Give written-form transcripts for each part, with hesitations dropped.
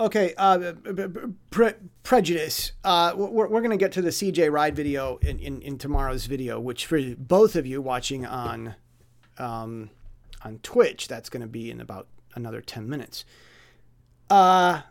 Okay, prejudice. We're going to get to the CJ Ride video in tomorrow's video, which for both of you watching on Twitch, that's going to be in about another 10 minutes. I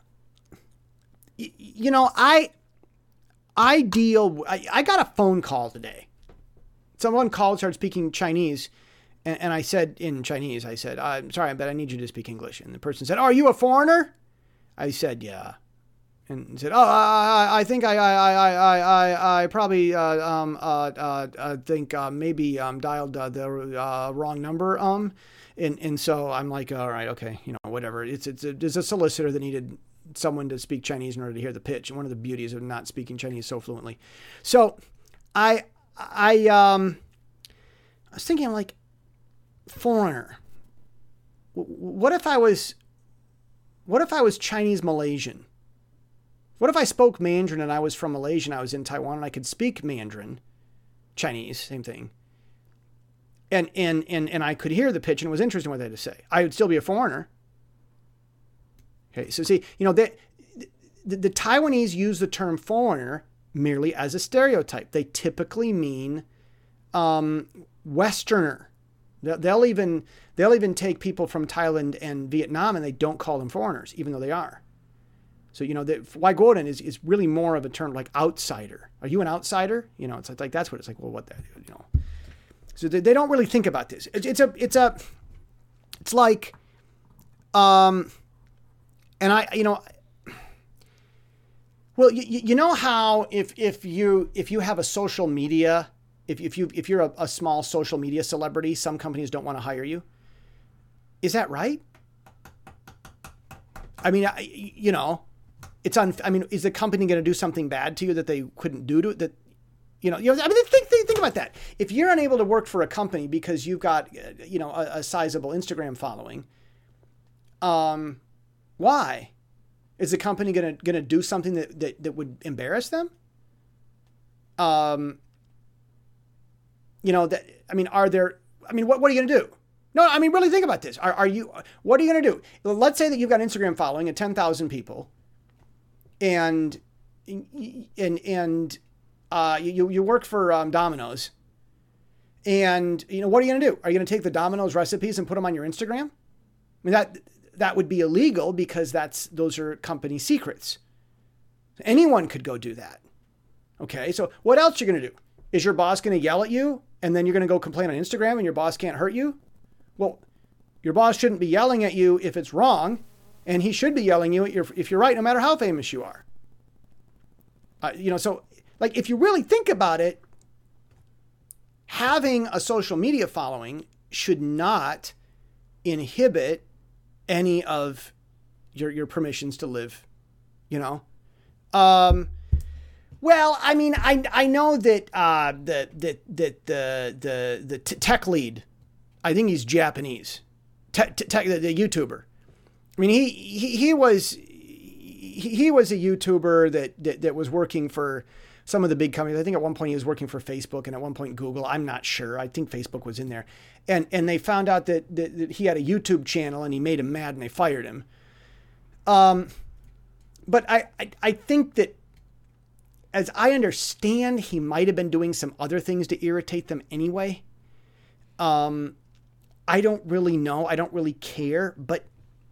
got a phone call today. Someone called, started speaking Chinese, and I said in Chinese, I'm sorry, but I need you to speak English. And the person said, "Are you a foreigner?" I said, "Yeah." And said, "Oh, I think I probably think maybe dialed the wrong number." And so I'm like, "All right, okay, whatever." There's a solicitor that needed someone to speak Chinese in order to hear the pitch, and one of the beauties of not speaking Chinese so fluently. So I was thinking, I'm like, foreigner. What if I was Chinese Malaysian? What if I spoke Mandarin and I was from Malaysia and I was in Taiwan and I could speak Mandarin, Chinese, same thing. And I could hear the pitch and it was interesting what they had to say. I would still be a foreigner. Okay, so see, the Taiwanese use the term foreigner merely as a stereotype. They typically mean Westerner. They'll even take people from Thailand and Vietnam and they don't call them foreigners, even though they are. So, Waigoran is really more of a term like outsider. Are you an outsider? It's like that's what it's like. Well, what that, So they don't really think about this. It's like, and well, you know how if you have a social media, if you're a small social media celebrity, some companies don't want to hire you. Is that right? I mean, is the company going to do something bad to you that they couldn't do to that? Think about that. If you're unable to work for a company because you've got, a sizable Instagram following, why? Is the company going to do something that would embarrass them? What are you going to do? No, I mean, really think about this. What are you going to do? Let's say that you've got an Instagram following of 10,000 people and you work for Domino's and, what are you going to do? Are you going to take the Domino's recipes and put them on your Instagram? I mean, that would be illegal because those are company secrets. Anyone could go do that. Okay. So what else you're going to do? Is your boss going to yell at you and then you're going to go complain on Instagram and your boss can't hurt you? Well, your boss shouldn't be yelling at you if it's wrong, and he should be yelling at you if you're right, no matter how famous you are. So like if you really think about it, having a social media following should not inhibit any of your permissions to live, Well, I mean, I know that the tech lead, I think he's Japanese, the YouTuber. I mean, he was a YouTuber that was working for some of the big companies. I think at one point he was working for Facebook and at one point Google. I'm not sure. I think Facebook was in there. And they found out that he had a YouTube channel and he made him mad and they fired him. But I think that, as I understand, he might have been doing some other things to irritate them anyway. I don't really know. I don't really care. But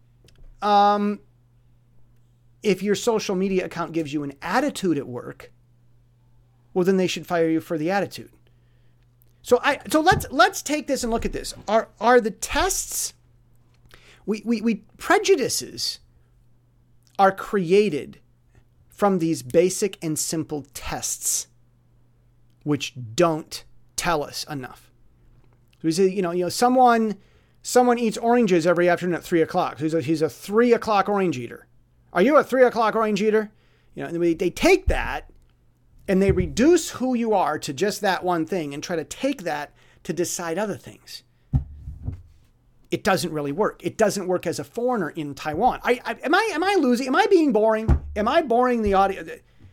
if your social media account gives you an attitude at work, well, then they should fire you for the attitude. So let's take this and look at this. Are the tests, we prejudices are created from these basic and simple tests, which don't tell us enough. So we say, someone eats oranges every afternoon at 3:00. So he's a 3:00 orange eater. Are you a 3:00 orange eater? And they take that and they reduce who you are to just that one thing and try to take that to decide other things. It doesn't really work. It doesn't work as a foreigner in Taiwan. Am I losing? Am I being boring? Am I boring the audience?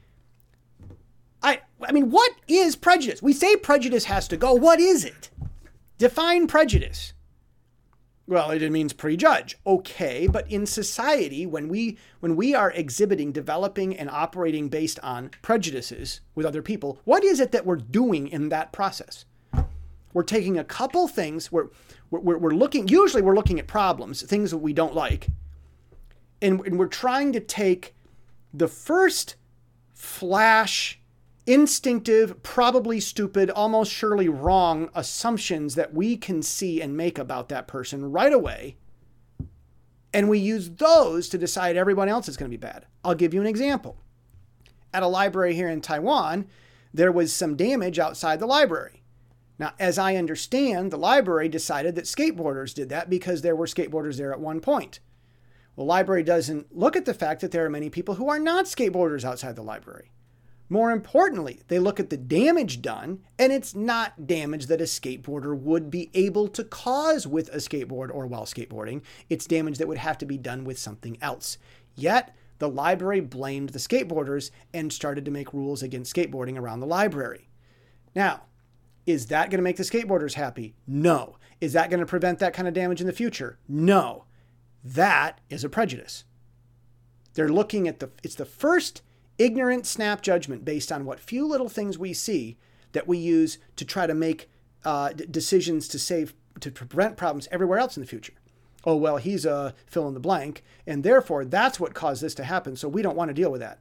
I mean, what is prejudice? We say prejudice has to go. What is it? Define prejudice. Well, it means prejudge. Okay, but in society, when we are exhibiting, developing, and operating based on prejudices with other people, what is it that we're doing in that process? We're taking a couple things, we're looking, usually we're looking at problems, things that we don't like, and we're trying to take the first flash, instinctive, probably stupid, almost surely wrong assumptions that we can see and make about that person right away. And we use those to decide everyone else is going to be bad. I'll give you an example. At a library here in Taiwan, there was some damage outside the library. Now, as I understand, the library decided that skateboarders did that because there were skateboarders there at one point. The library doesn't look at the fact that there are many people who are not skateboarders outside the library. More importantly, they look at the damage done, and it's not damage that a skateboarder would be able to cause with a skateboard or while skateboarding. It's damage that would have to be done with something else. Yet, the library blamed the skateboarders and started to make rules against skateboarding around the library. Now, is that going to make the skateboarders happy? No. Is that going to prevent that kind of damage in the future? No. That is a prejudice. They're looking at it's the first ignorant snap judgment based on what few little things we see that we use to try to make decisions to prevent problems everywhere else in the future. Oh, well, he's a fill in the blank, and therefore that's what caused this to happen, so we don't want to deal with that.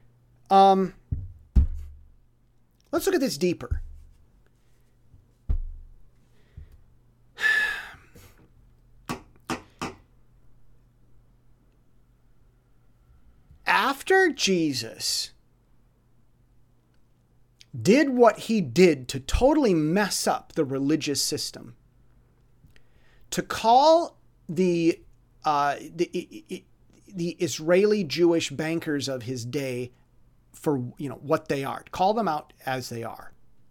Let's look at this deeper. After Jesus did what he did to totally mess up the religious system, to call the Israeli Jewish bankers of his day for what they are, call them out as they are.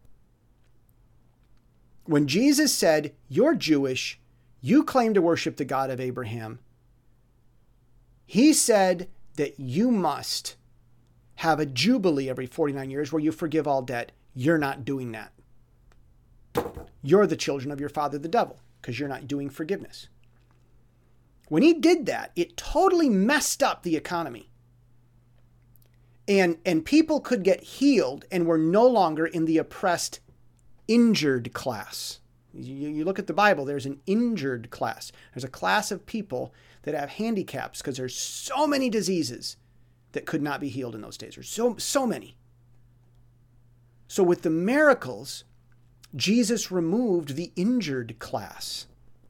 When Jesus said, "You're Jewish, you claim to worship the God of Abraham," he said that you must have a jubilee every 49 years where you forgive all debt. You're not doing that. You're the children of your father, the devil, because you're not doing forgiveness. When he did that, it totally messed up the economy. And people could get healed and were no longer in the oppressed, injured class. You look at the Bible, there's an injured class. There's a class of people that have handicaps because there's so many diseases that could not be healed in those days. There's so many. So with the miracles, Jesus removed the injured class.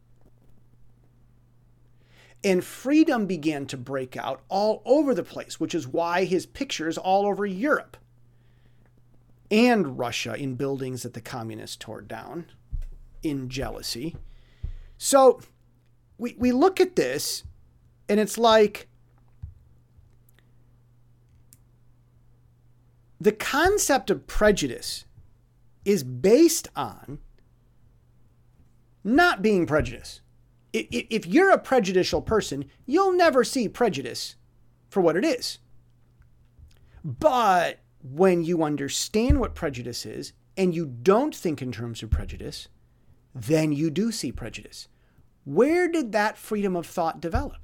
And freedom began to break out all over the place, which is why his pictures all over Europe and Russia in buildings that the communists tore down in jealousy. So we look at this and it's like the concept of prejudice is based on not being prejudiced. If you're a prejudicial person, you'll never see prejudice for what it is. But when you understand what prejudice is and you don't think in terms of prejudice, then you do see prejudice. Where did that freedom of thought develop?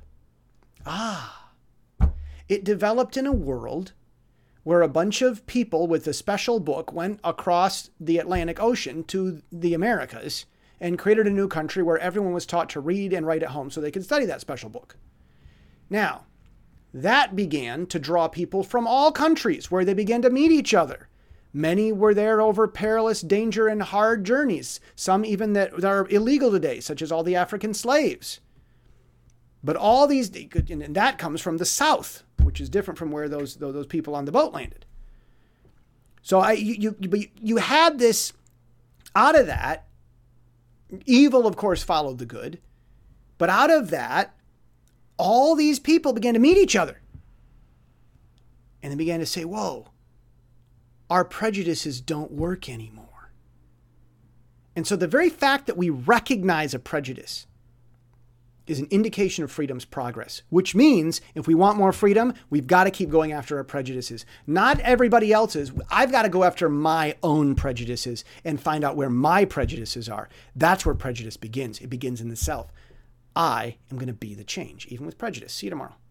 It developed in a world where a bunch of people with a special book went across the Atlantic Ocean to the Americas and created a new country where everyone was taught to read and write at home so they could study that special book. Now, that began to draw people from all countries where they began to meet each other. Many were there over perilous danger and hard journeys, some even that are illegal today, such as all the African slaves. But all these, and that comes from the South, which is different from where those people on the boat landed. So you had this, out of that, evil, of course, followed the good. But out of that, all these people began to meet each other. And they began to say, whoa, our prejudices don't work anymore. And so the very fact that we recognize a prejudice is an indication of freedom's progress, which means if we want more freedom, we've got to keep going after our prejudices. Not everybody else's. I've got to go after my own prejudices and find out where my prejudices are. That's where prejudice begins. It begins in the self. I am going to be the change, even with prejudice. See you tomorrow.